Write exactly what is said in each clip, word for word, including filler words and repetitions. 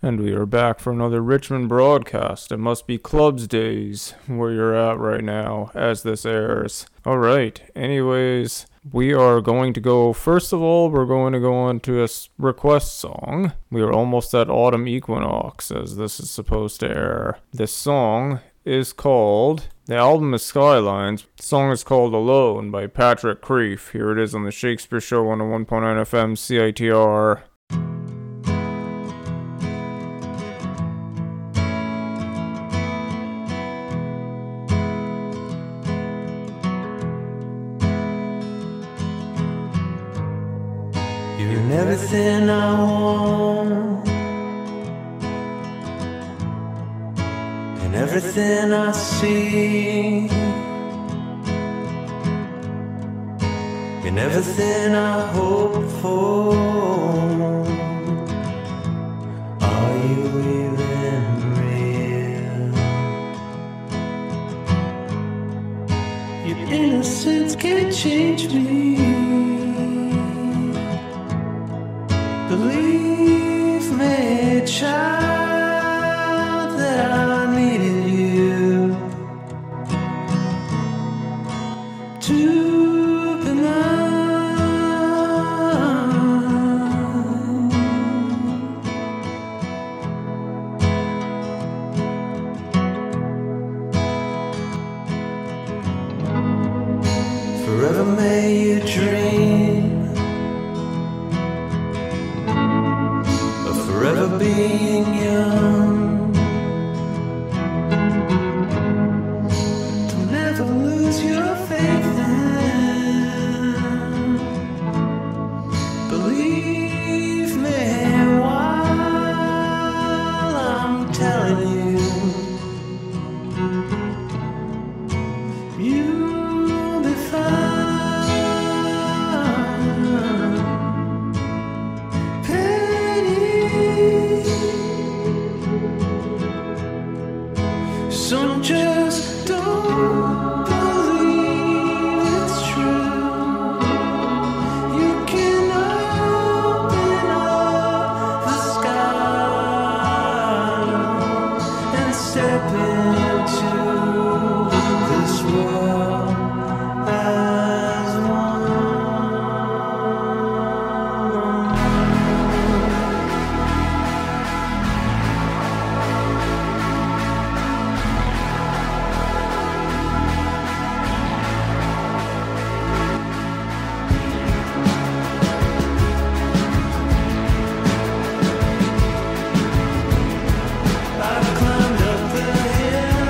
And we are back for another Richmond broadcast. It must be clubs days where you're at right now as this airs. Alright, anyways, we are going to go, first of all, we're going to go on to a s- request song. We are almost at autumn equinox as this is supposed to air. This song is called, the album is Skylines. The song is called Alone by Patrick Creef. Here it is on the Shakespeare Show on the one point nine F M C I T R. You're everything I want, and everything I see, and everything I hope for. Are you even real? Your innocence can't change me. Believe me, child, that I needed you to be mine. Forever may you dream, forever being young. Don't ever lose your faith and believe me while I'm telling you, you'll be fine. Some just don't believe it's true. You can open up the sky and step into this world as one. I've climbed up the hill.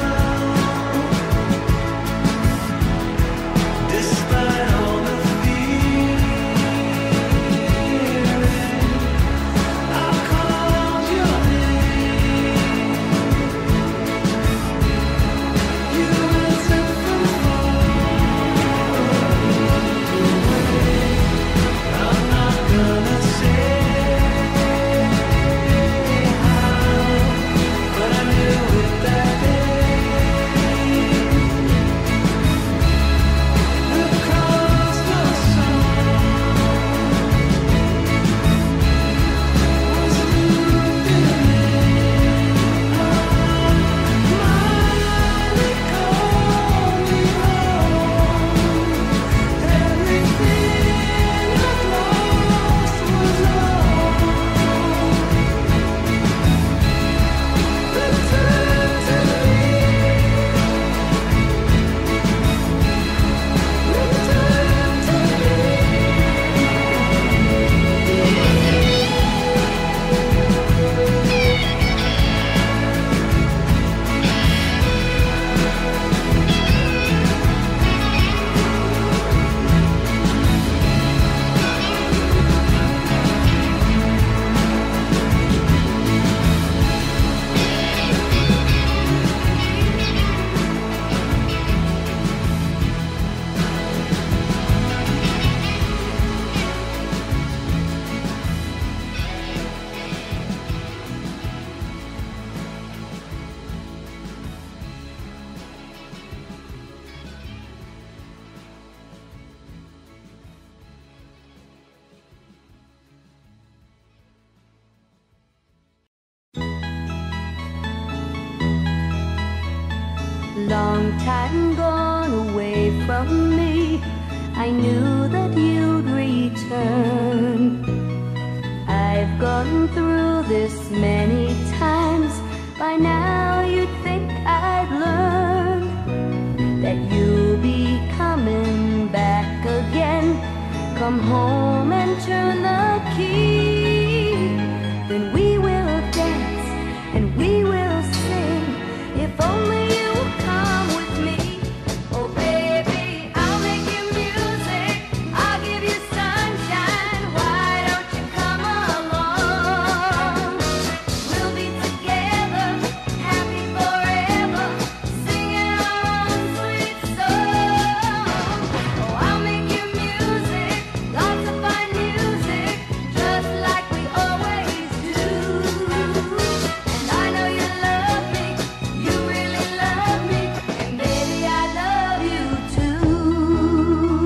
long time gone away from me, I knew that you'd return. I've gone through this many times, by now you'd think I'd learned that you'll be coming back again. Come home and turn the key, then we will dance and we will sing. If only you will come with me. Oh baby, I'll make you music, I'll give you sunshine. Why don't you come along? We'll be together, happy forever, singing our own sweet song. Oh, I'll make you music, lots of fine music, just like we always do. And I know you love me, you really love me, and baby I love you too.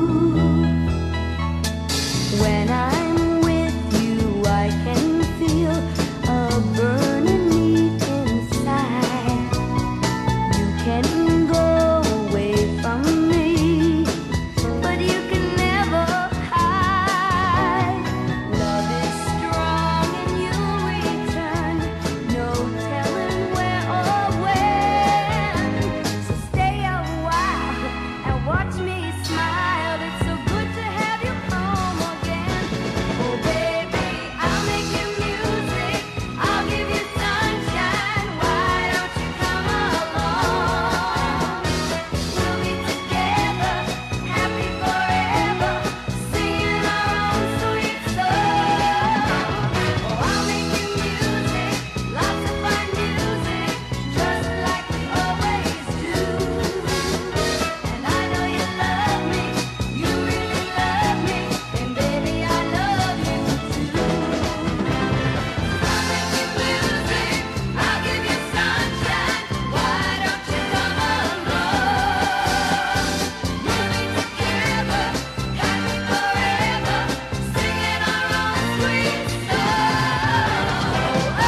When I'm with you I can feel a burning need inside. You can go away from me, but you can never hide. Love is strong and you'll return, no telling where or when. So stay a while and watch me smile. It's so good to have you home again. Oh baby, I'll make you music, I'll give you sunshine. Why don't you come along? We'll be together, happy forever, singing our own sweet song. Oh, I'll make you music, lots of fine music, just like we always do. And I know you love me, you really love me, and baby I love you too. I'll make you music, I'll give you sunshine. Why don't you come along? We'll be together, happy forever, singing our own sweet song.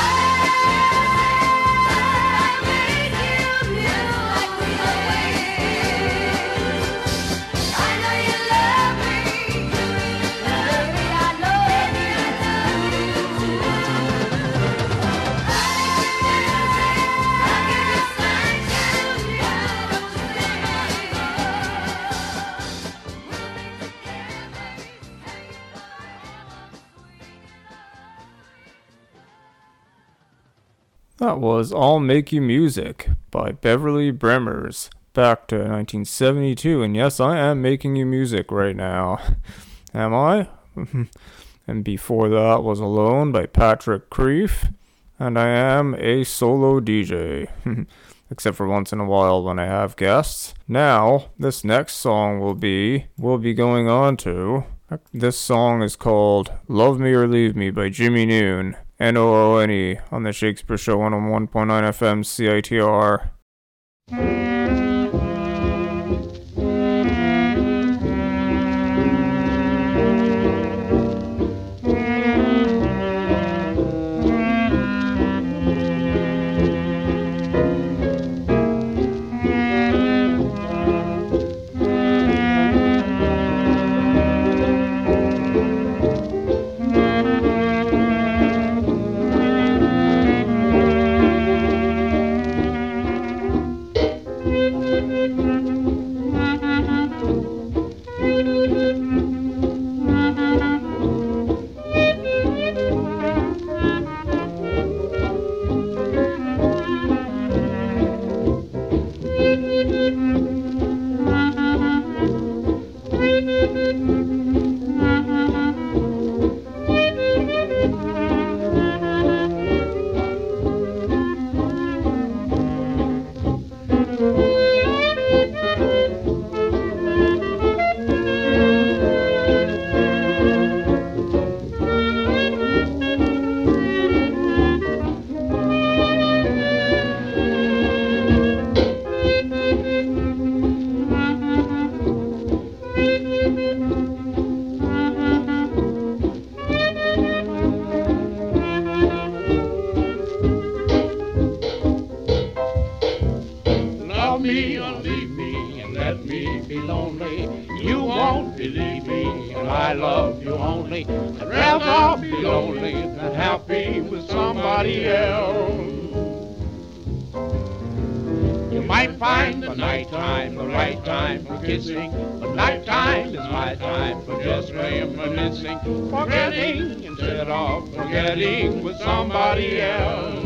I'll make you music like we always. I know you love me, you really love me, I know baby I love you too. I'll make you music, I'll give you sunshine. Why don't you come That was I'll Make You Music by Beverly Bremmers, back to nineteen seventy-two, and yes, I am making you music right now. Am I? And before that was Alone by Patrick Creef, and I am a solo D J, except for once in a while when I have guests. Now, this next song will be, we'll be going on to, this song is called Love Me or Leave Me by Jimmy Noone, N O O N E, on the Shakespeare Show one oh one point nine F M C I T R. lonely. You won't believe me, and I love you only. I'd rather be lonely than happy with somebody else. You might find the nighttime the right time for kissing, but nighttime is my time for just reminiscing, forgetting instead of forgetting with somebody else.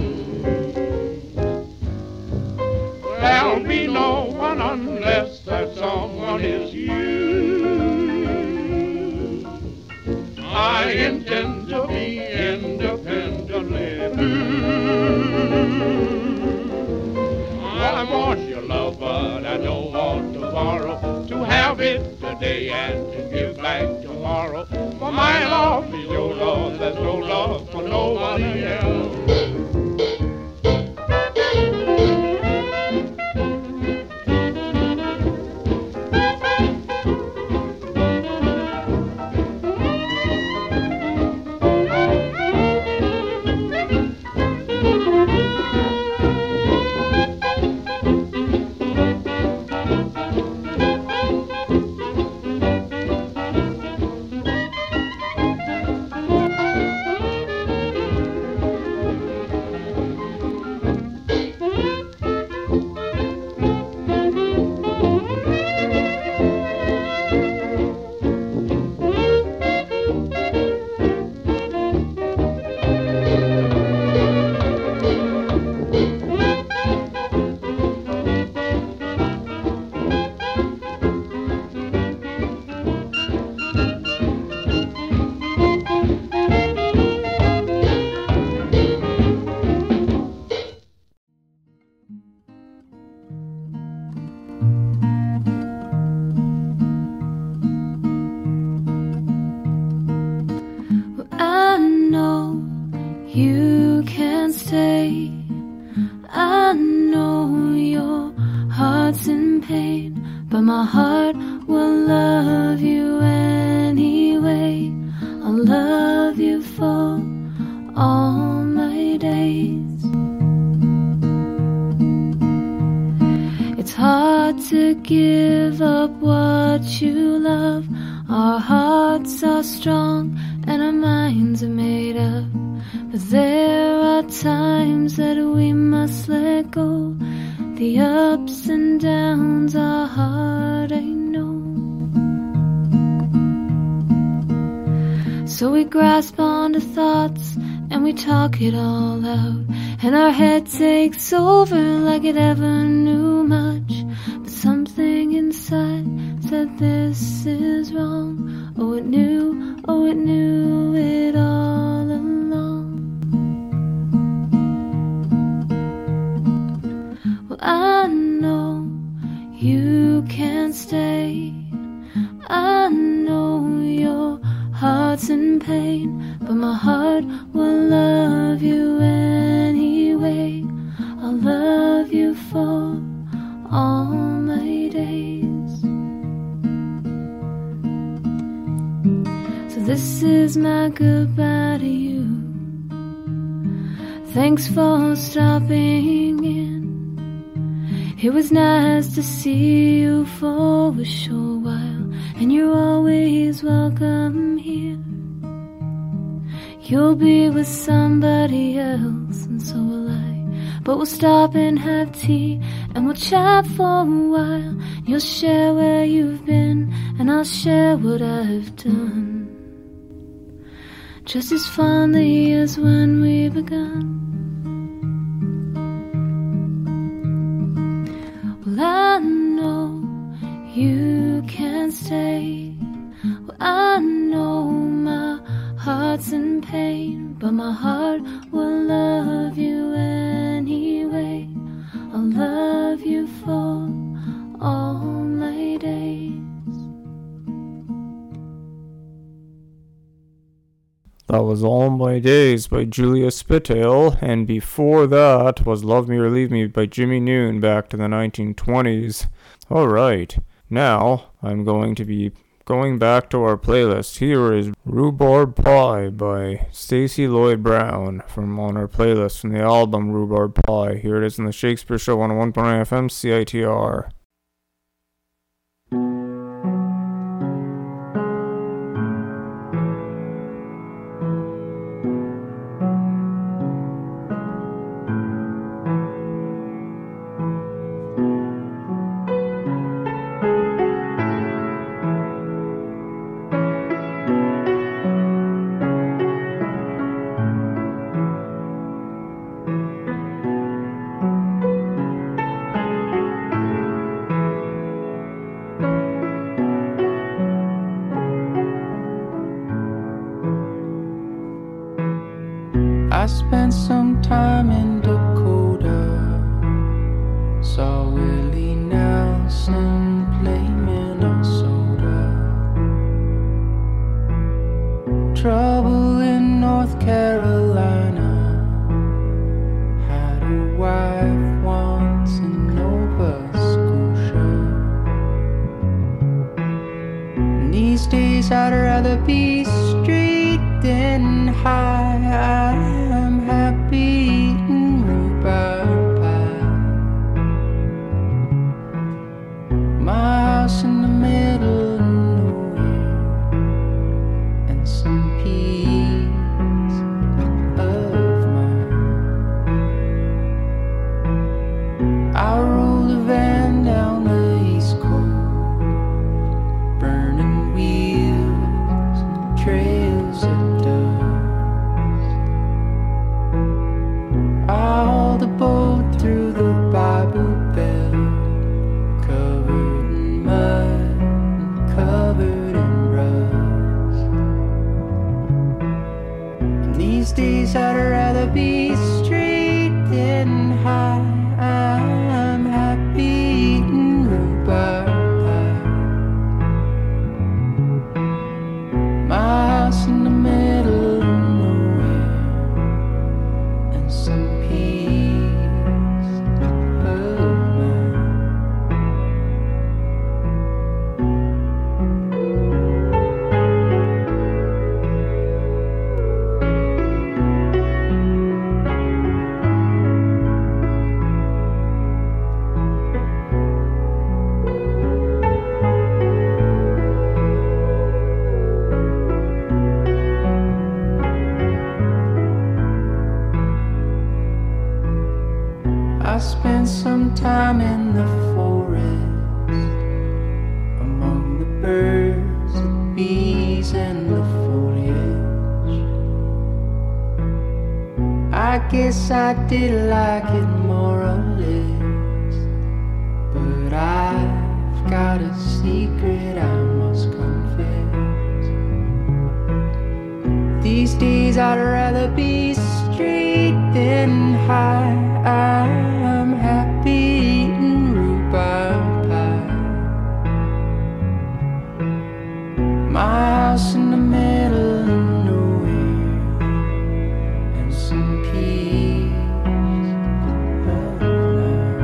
There'll be no one unless that someone is you. I intend to be independently blue. I want your love, but I don't want to borrow. To have it today and to give back tomorrow. For my love is your love, there's no love for nobody else. You can't stay. I know your heart's in pain, but my heart will love you anyway. I'll love you for all my days. It's hard to give up what you love. Our hearts are strong and our minds are made up. But there are times that we must let go. The ups and downs are hard, I know. So we grasp onto thoughts and we talk it all out, and our head takes over like it ever knew much. But something inside said this is wrong. Oh, it knew, oh, it knew it all along. I know you can't stay. I know your heart's in pain, but my heart will love you anyway. I'll love you for all my days. So this is my goodbye to you. Thanks for stopping in. It was nice to see you for a short while, and you're always welcome here. You'll be with somebody else, and so will I. But we'll stop and have tea, and we'll chat for a while. You'll share where you've been, and I'll share what I've done. Just as fondly as when we begun. I know you can't stay. Well, I know my heart's in pain, but my heart will love you anyway. I'll love you for all my days. That was All My Days by Julia Spitale, and before that was Love Me or Leave Me by Jimmy Noon, back to the nineteen twenties. Alright, now I'm going to be going back to our playlist. Here is Rhubarb Pie by Stacey Lloyd Brown from on our playlist from the album Rhubarb Pie. Here it is in the Shakespeare Show on one point nine F M C I T R. I spent some time in Dakota, saw Willie Nelson play Minnesota. Trouble in North Carolina, had a wife once in Nova Scotia. And these days I'd rather be straight than high. I'm happy eating rhubarb pie. My house in the middle of nowhere, and some peace of mind. I rolled a van down the East Coast, burning wheels and trails of dust. I hauled the boat through the Bible Belt, covered in mud and covered in rust. And these days I'd rather be straight than high. I'm happy eating rhubarb pie. My house in the middle of nowhere, and some peace of mind. I spent some time in the forest, among the birds, the bees, and the foliage. I guess I did like it more or less, but I've got a secret I must confess. These days I'd rather be straight than high. I'm happy eating rhubarb pie. My house in the middle of nowhere, and some peace of mind.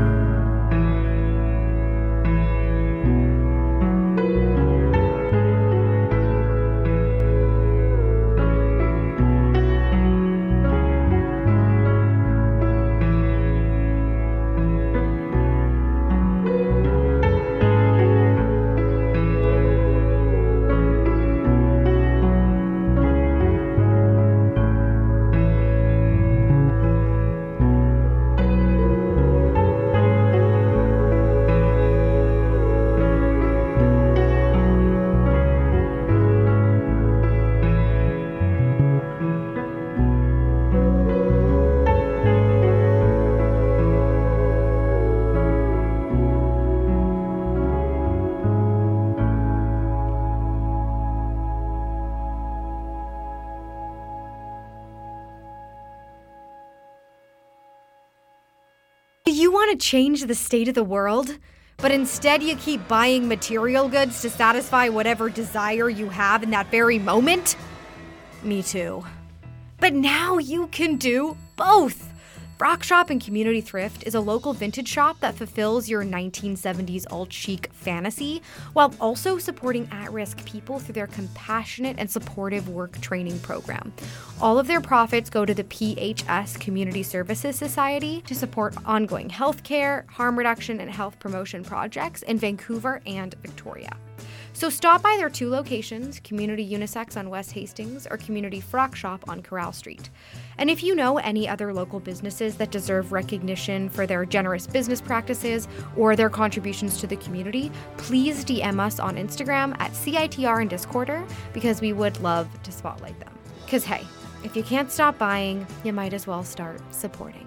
You want to change the state of the world, but instead you keep buying material goods to satisfy whatever desire you have in that very moment? Me too. But now you can do both. Frock Shop and Community Thrift is a local vintage shop that fulfills your nineteen seventies alt-chic fantasy while also supporting at-risk people through their compassionate and supportive work training program. All of their profits go to the P H S Community Services Society to support ongoing healthcare, harm reduction, and health promotion projects in Vancouver and Victoria. So stop by their two locations, Community Unisex on West Hastings or Community Frock Shop on Corral Street. And if you know any other local businesses that deserve recognition for their generous business practices or their contributions to the community, please D M us on Instagram at C I T R and Discorder because we would love to spotlight them. Because hey, If you can't stop buying, you might as well start supporting.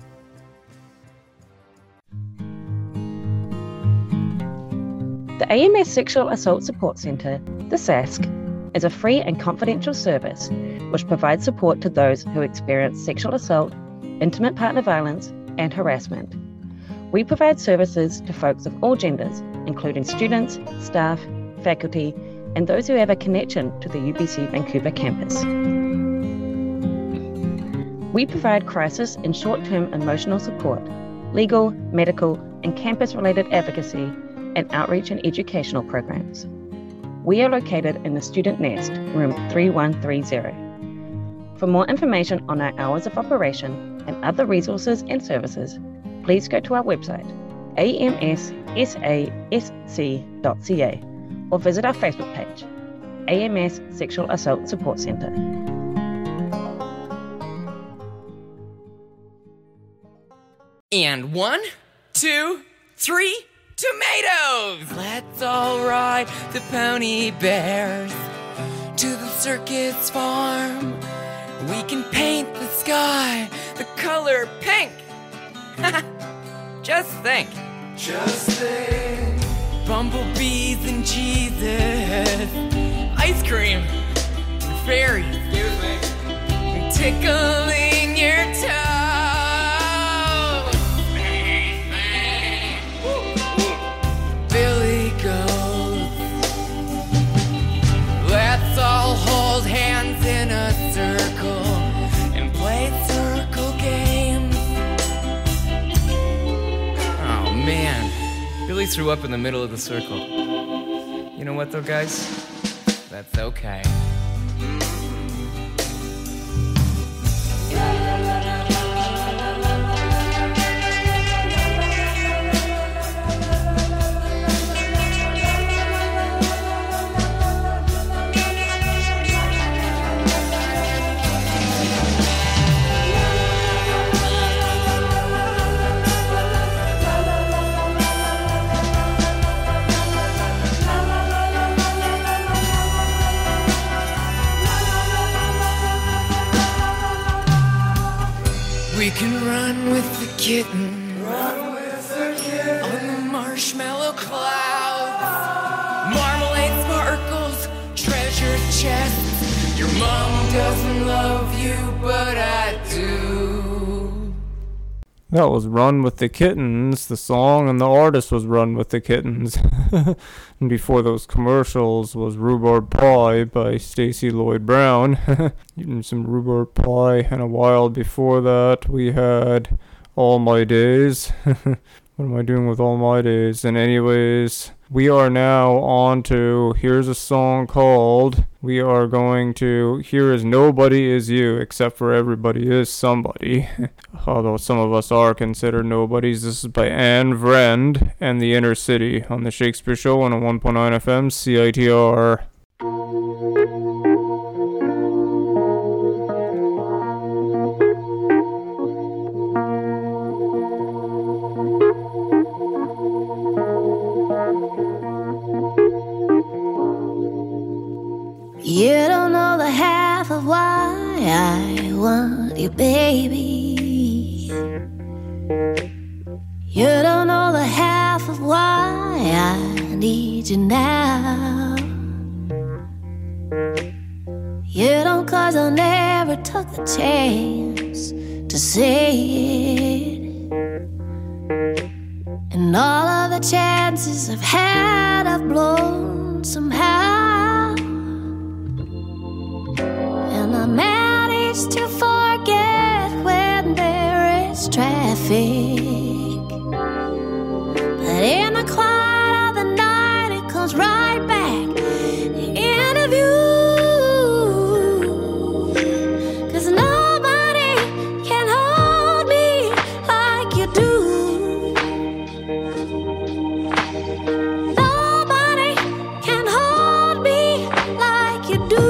The A M S Sexual Assault Support Centre, the S A S C, is a free and confidential service which provides support to those who experience sexual assault, intimate partner violence, and harassment. We provide services to folks of all genders, including students, staff, faculty, and those who have a connection to the U B C Vancouver campus. We provide crisis and short-term emotional support, legal, medical, and campus-related advocacy, and outreach and educational programs. We are located in the Student Nest, room three one three zero. For more information on our hours of operation and other resources and services, please go to our website, a m s s a s c dot c a, or visit our Facebook page, A M S Sexual Assault Support Centre. And one, two, three, tomatoes! Let's all ride the pony bears to the circus farm. We can paint the sky the color pink. Just think. Just think. Bumblebees and Jesus. Ice cream. And fairies. Excuse me. Tickling your toes. Billy goes. Let's all hold hands in a circle and play circle games. Oh man, Billy threw up in the middle of the circle. You know what though, guys? That's okay. We can run with the kitten, Run with the kid. on the marshmallow clouds. Marmalade sparkles, treasure chests. Your mom doesn't love you, but I do. That was Run with the Kittens, the song, and the artist was Run with the Kittens. And before those commercials was Rhubarb Pie by Stacey Lloyd Brown. Eating some rhubarb pie. And a while before that we had All My Days. What am I doing with all my days? And anyways, we are now on to, here's a song called, we are going to, here is Nobody Is You, except for Everybody Is Somebody. Although some of us are considered nobodies. This is by Anne Vrend and the Inner City on the Shakespeare Show on a one point nine F M C I T R. You don't know the half of why I want you, baby. You don't know the half of why I need you now. You don't, 'cause I never took the chance to say it. And all of the chances I've had I've blown somehow. And I managed to forget when there is traffic. But in the quiet of the night, it comes right back into view. 'Cause nobody can hold me like you do. Nobody can hold me like you do.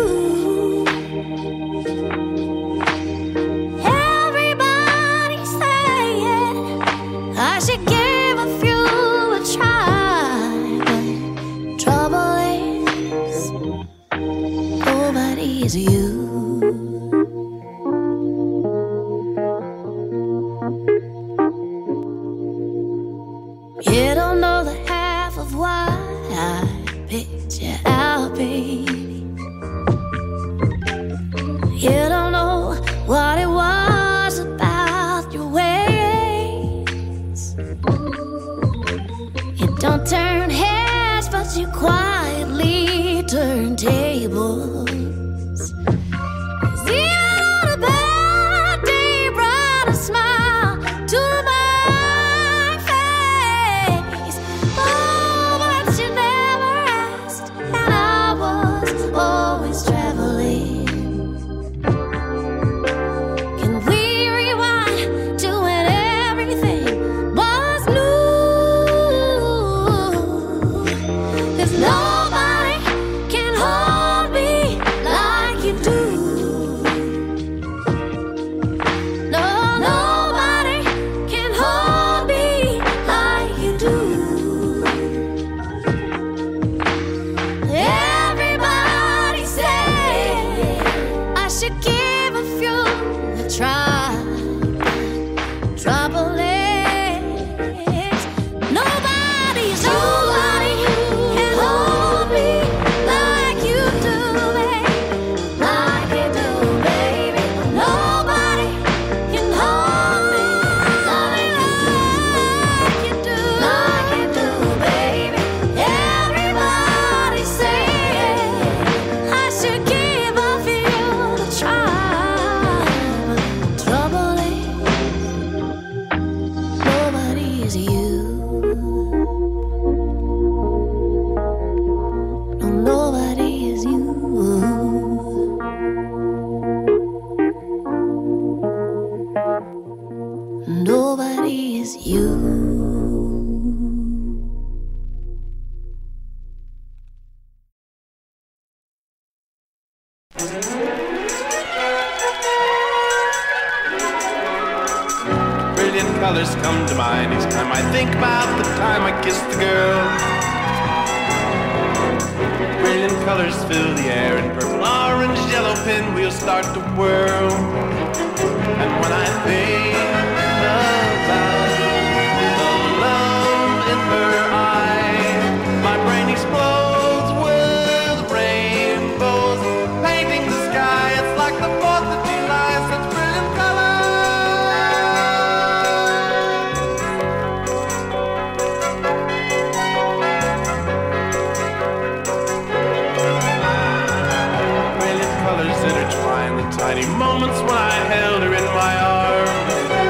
Everybody's saying I should give a few a try, but trouble Trouble is nobody's nobody can hold me like you do, baby, like you do, baby. Nobody can hold me like you do, like you do, baby. Everybody saying I should give up you a try. Trouble is nobody is you. No, nobody is you. Nobody is you. Brilliant colors come to mind each time I think about the time I kissed the girl. Brilliant colors fill the air and purple, orange, yellow pinwheels start to whirl. And when I think about the love in her eye, my brain explodes with rainbows painting the sky. It's like the fourth of July, such brilliant brilliant colors intertwine the tiny moments when I held her in my arms.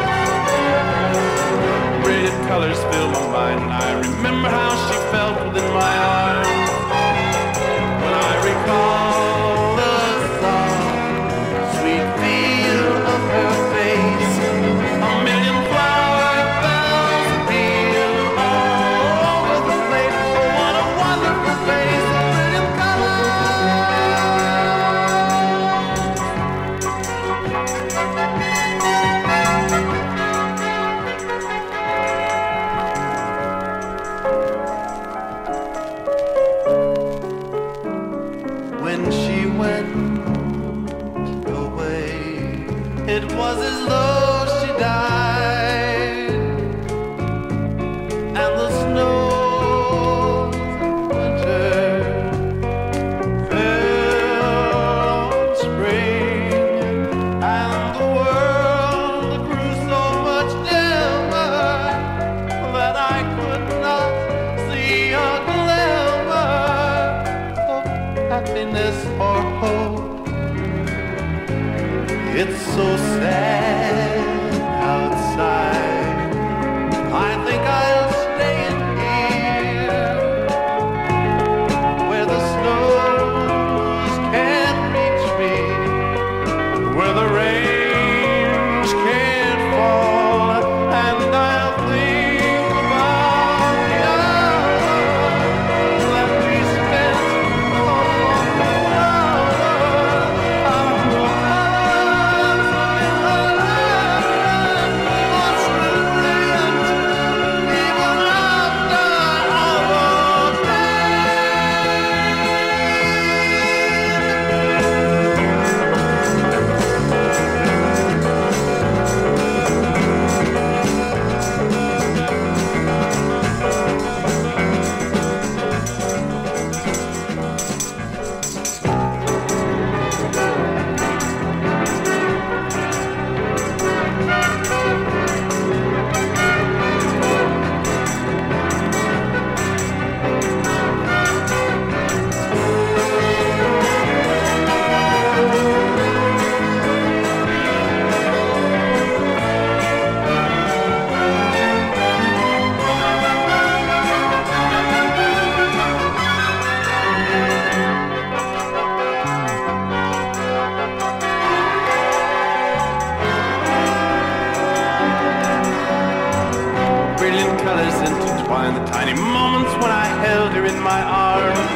Brilliant colors fill my mind and I remember how she felt within my arms. When I recall the soft, sweet feel of her face, a million flower bells appear all over the place. Oh, what a wonderful face, a brilliant color. When she went away, it was as though she died, and the snows of winter fell on spring, and the world grew so much dimmer that I could not see a glimmer of happiness or hope. It's so sad outside. I think I'll stay in here where the snows can't reach me, where the rains can't fall, and I'll think about the hours that we spent along the water. Our colors in the land, what's brilliant even after all those brilliant colors intertwine the tiny moments when I held her in my arms.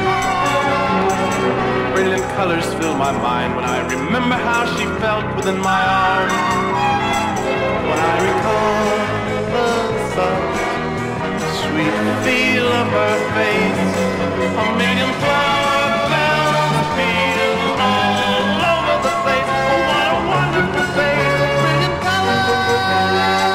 Brilliant colors fill my mind when I remember how she felt within my arms. When I recall the soft, sweet feel of her face, a million flower bells appear all over the place. Oh, what a wonderful face, a brilliant color.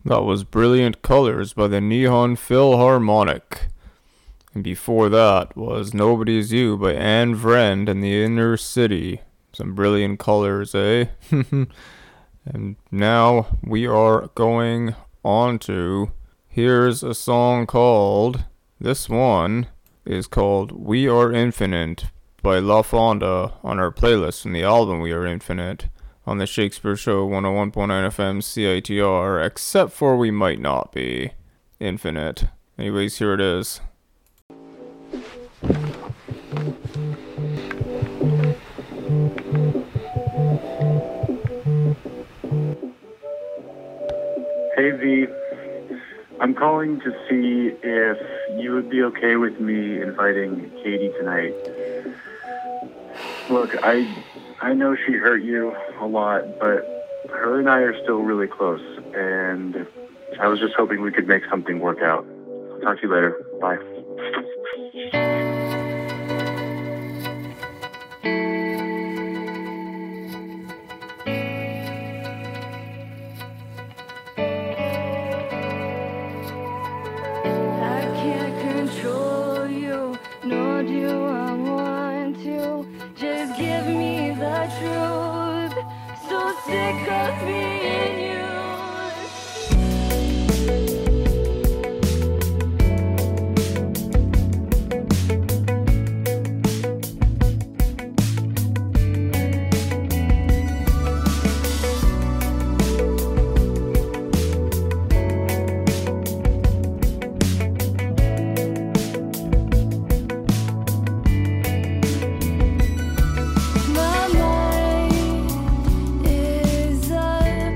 That was Brilliant Colors by the Nihon Philharmonic. And before that was Nobody's You by Anne Vrend and the Inner City. Some brilliant colors, eh? And now we are going on to, here's a song called, this one is called We Are Infinite by La Fonda on our playlist from the album We Are Infinite on the Shakespeare Show one oh one point nine F M C I T R, except for we might not be infinite. Anyways, here it is. Hey V, I'm calling to see if you would be okay with me inviting Katie tonight. Look, I I know she hurt you a lot, but her and I are still really close, and I was just hoping we could make something work out. I'll talk to you later. Bye. I can't control you, nor do I want to. Just give me the truth. So sick of being used. My mind is a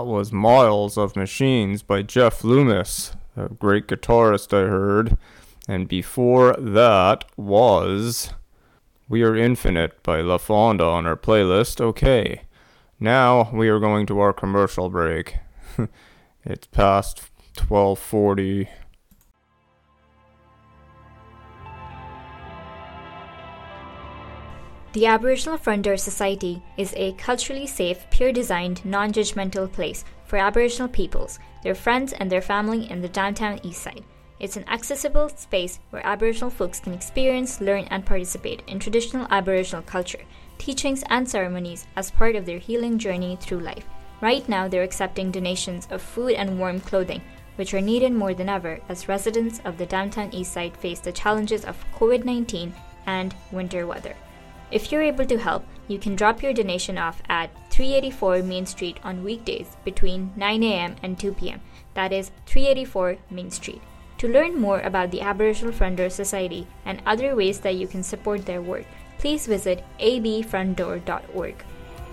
That was Miles of Machines by Jeff Loomis, a great guitarist I heard. And before that was We Are Infinite by La Fonda on our playlist. Okay, now we are going to our commercial break. It's past twelve forty. The Aboriginal Front Door Society is a culturally safe, peer-designed, non-judgmental place for Aboriginal peoples, their friends and their family in the downtown east side. It's an accessible space where Aboriginal folks can experience, learn and participate in traditional Aboriginal culture, teachings and ceremonies as part of their healing journey through life. Right now they're accepting donations of food and warm clothing, which are needed more than ever as residents of the downtown east side face the challenges of covid nineteen and winter weather. If you're able to help, you can drop your donation off at three eighty-four Main Street on weekdays between nine a.m. and two p.m. That is three eighty-four Main Street. To learn more about the Aboriginal Front Door Society and other ways that you can support their work, please visit a b front door dot org.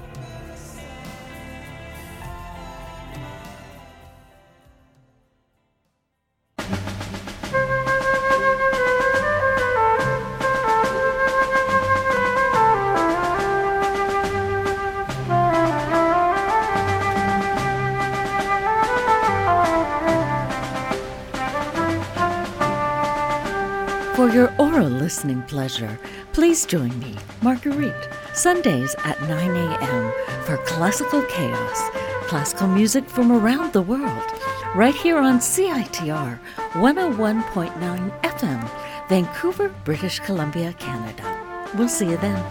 For your oral listening pleasure, please join me, Marguerite, Sundays at nine a.m. for Classical Chaos, classical music from around the world, right here on C I T R one oh one point nine F M, Vancouver, British Columbia, Canada. We'll see you then.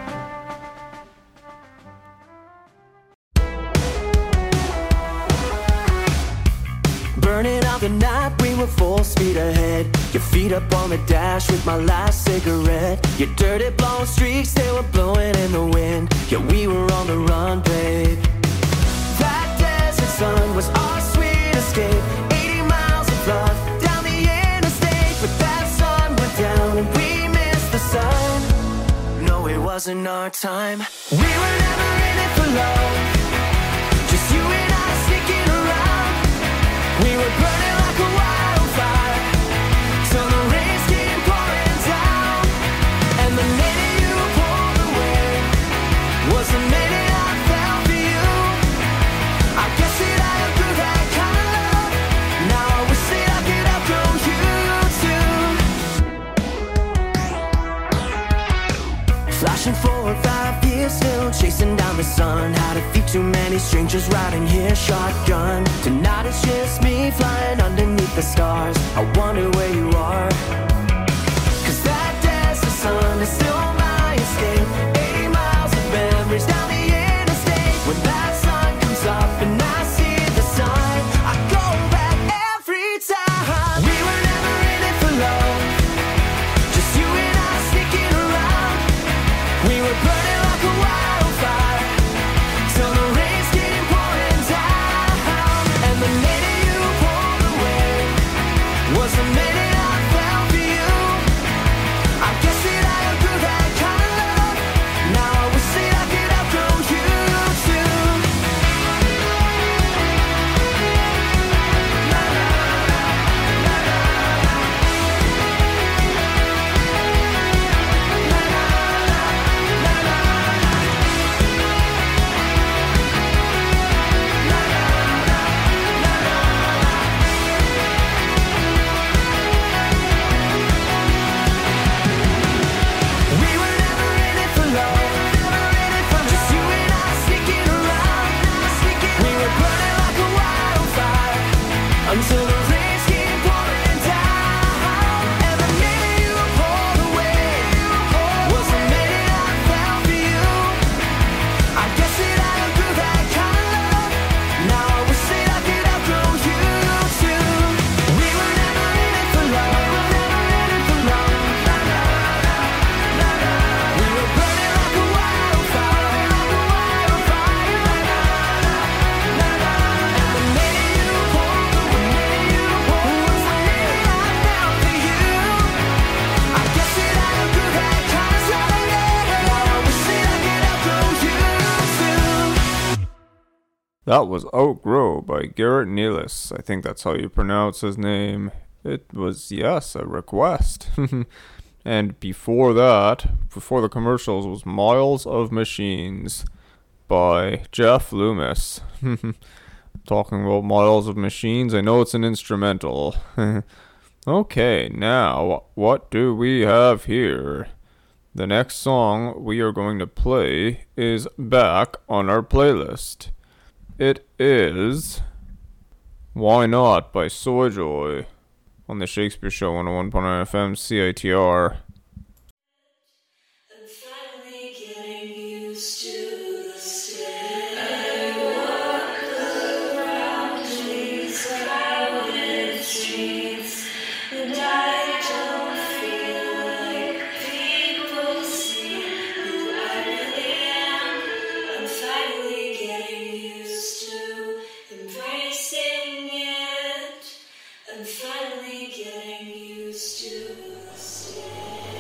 Burning out the night, we were full speed ahead. Your feet up on the dash with my last cigarette. Your dirty blonde streaks, they were blowing in the wind. Yeah, we were on the run, babe. That desert sun was our sweet escape. eighty miles of love down the interstate. But that sun went down and we missed the sun. No, it wasn't our time. We were never in it for love. Just you and I sneaking around. We were burning like a wildfire till the rains came pouring down. And the minute you pulled away was the minute I fell for you. I guess that I outgrew that kind of love. Now I wish that I could outgrow you too. Flashing forward five years still chasing down the sun. Had a few too many strangers riding here shotgun. Tonight it's just me flying underneath the stars. I wonder where you are. Cause that desert sun is still my escape. eighty miles of memories down the interstate. When that sun comes up and I see the sun, I go back every time. We were never in it for love. Just you and I sneaking around. We were burning like a wildfire till the rains came pouring down. And the minute you pulled away was the minute I fell for you. I guess that I outgrew that kind of love. Now I wish that I could outgrow you too. We were never in it for love. Just you and I sneaking around. We were burning like a wildfire until the rains came pouring down. And the minute you pulled away was the minute I fell for you. I guess that I outgrew that kind of love. Now I wish that I could outgrow you too. We were never in it for love. We were burning like a wildfire. And the minute you pulled away That was Outgrow by Garrett Nealis. I think that's how you pronounce his name. It was, yes, a request. And before that, before the commercials, was Miles of Machines by Jeff Loomis. Talking about Miles of Machines, I know it's an instrumental. Okay, now, what do we have here? The next song we are going to play is back on our playlist. It is Why Not by Soyjoy on the Shakespeare Show one oh one point nine F M C I T R. I'm finally getting used to the state. I walk around these crowded streets, and I don't feel like people see who I really am. I'm finally getting used to embracing it. I'm finally getting used to the state.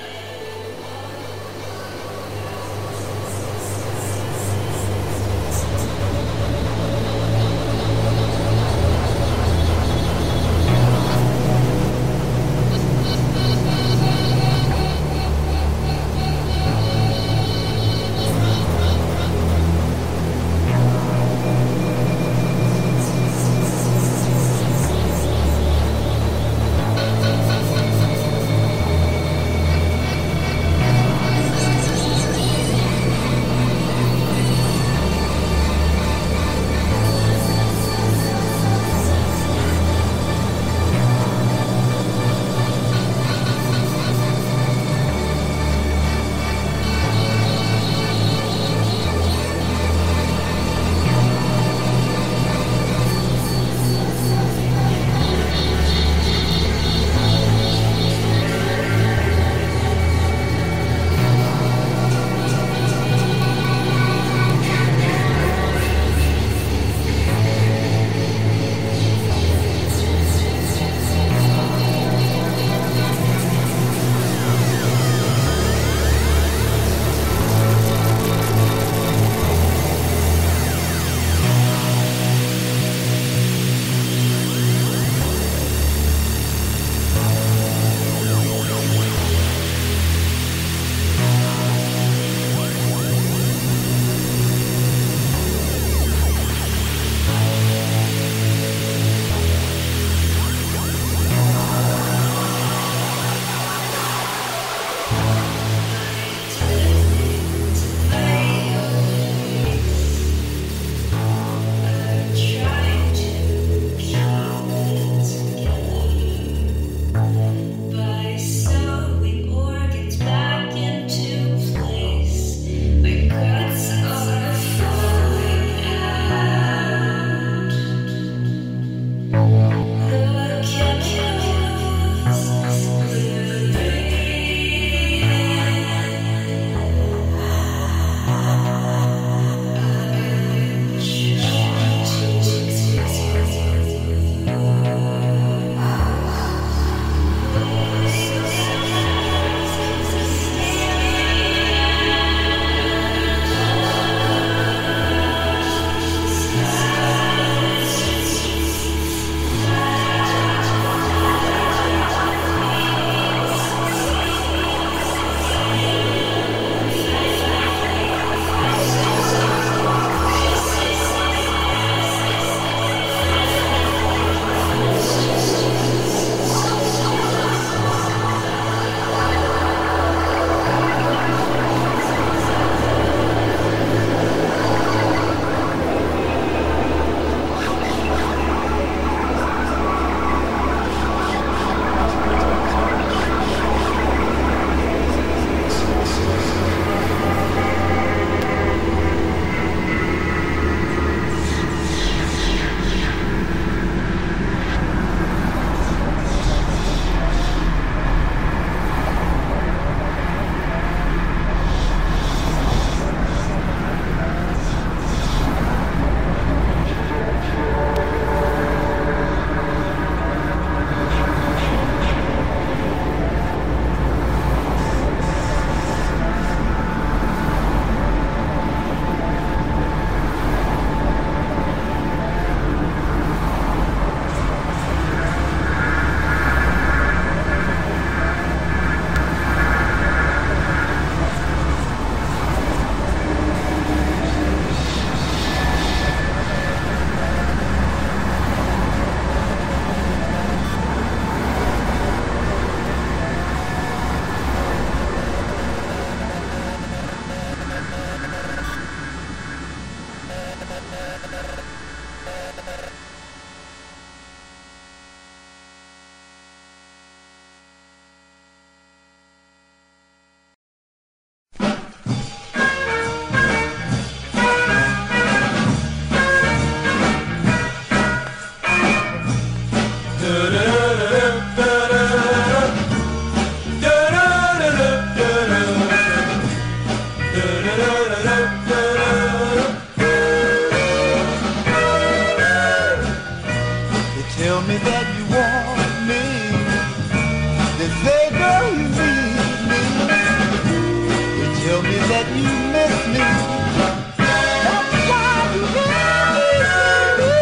You tell me that you want me. They say, girl, you need me. You tell me that you miss me. That's why you need me.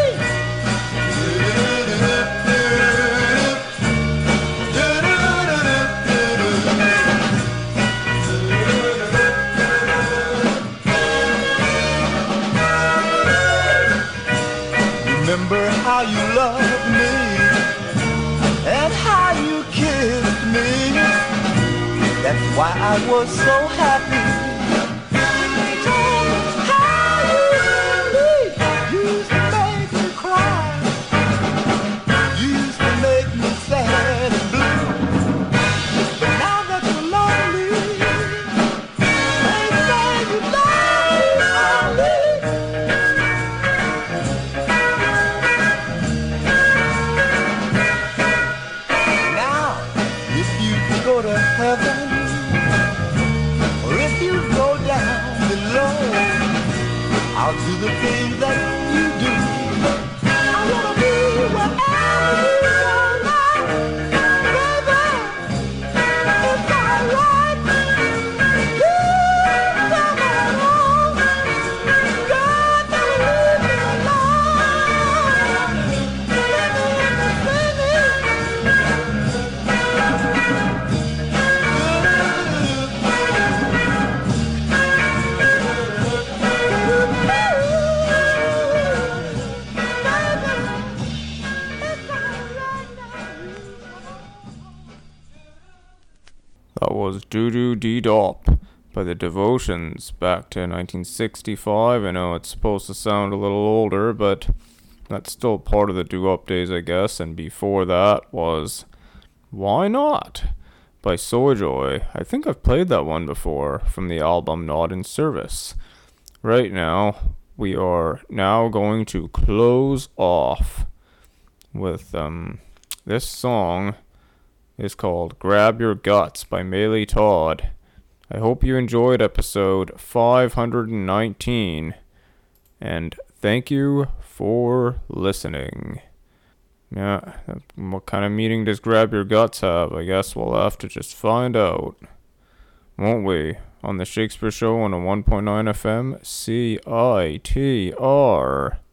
Remember how you loved me and how you kissed me. That's why I was so happy. Tell me how you used to me. Used to make me cry. Used to make me sad and blue. But now that you're lonely, they say you love me. Go to heaven, or if you go down below, I'll do the things that you do. I wanna be wherever you go now, baby. It's alright. You come along. God, don't leave me alone. Baby, That was Doo Doo Dee Dop by the Devotions, back to nineteen sixty-five. I know it's supposed to sound a little older, but that's still part of the doo-wop days, I guess. And before that was Why Not by Soyjoy. I think I've played that one before from the album Not in Service. Right now, we are now going to close off with um this song. Is called Grab Your Guts by Maylee Todd. I hope you enjoyed episode five hundred nineteen, and thank you for listening. Yeah, what kind of meaning does Grab Your Guts have? I guess we'll have to just find out, won't we? On the Shakespeare Show on a one point nine F M, C I T R.